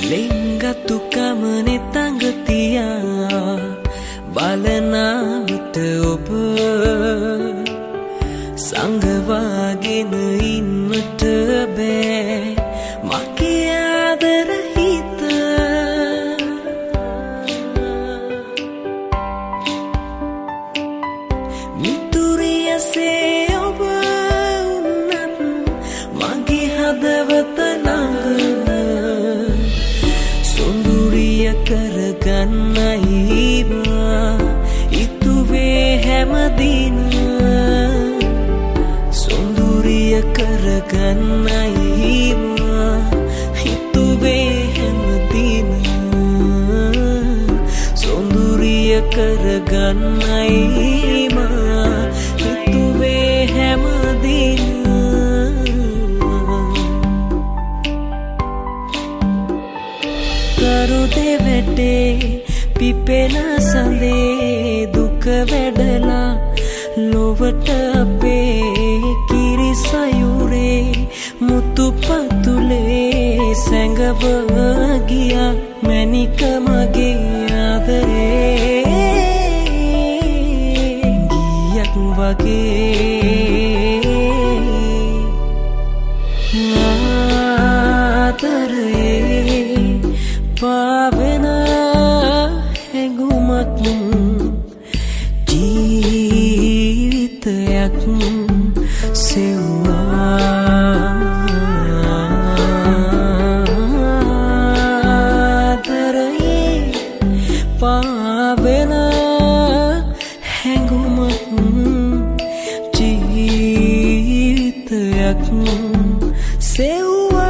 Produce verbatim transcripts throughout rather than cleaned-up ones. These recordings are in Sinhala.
ලිංගතු කමනේ තඟ තියා බලන විට ඔබ සංගවාගෙන ඉන්නට බෑ මගේ ආදර හිත මිතුරියසේ ඔබ උන්නත් මගේ හදවත ළඟ සොඳුරිය කරගන්නයි මා ඉතුවේ හැමදින සොඳුරිය කරගන්නයි මා ඉතුවේ හැමදින සොඳුරිය කරගන්නයි මා ඉතුවේ හැමදින දෙවටේ පිපෙන සඳේ දුක වැඩලා ලොවට අපේ කිරිසයුරේ මුතු පතුලේ සැඟව ගියා මැණික මගේ ආදරේ ගියක් වගේ ආදරේ පාවෙන හැඟුමක් ජීවිතයක් සෙව්වා ආදරේ පාවෙන හැඟුමක් ජීවිතයක් සෙව්වා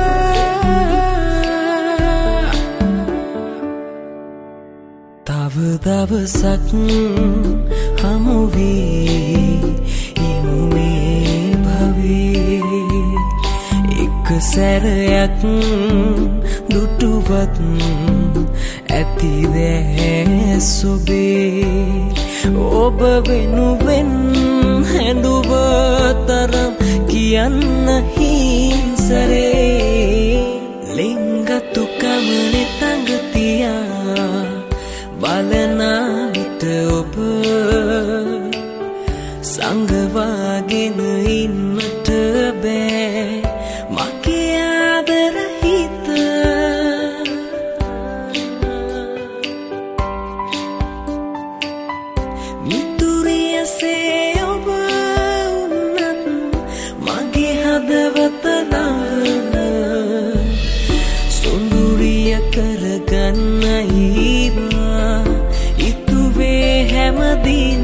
තව දවසක් හමු වී ඉමු මේ භවයේ එක සැරයක් දුටුවත් ඇතිවෑ සොබේ ඔබ වෙනුවෙන් හැඬුව තරම් කියන්න හිංසරේ ලිංගතු කමනේ තඟ තියා බලන විට ඔබ සංගවාගෙන ඉන්නට බෑ මගේ ආදර හිත මිතුරියසේ ඔබ උන්නත් මගේ හදවත ළඟ සොඳුරිය කරගන්නයි ඉතුවේ හැමදින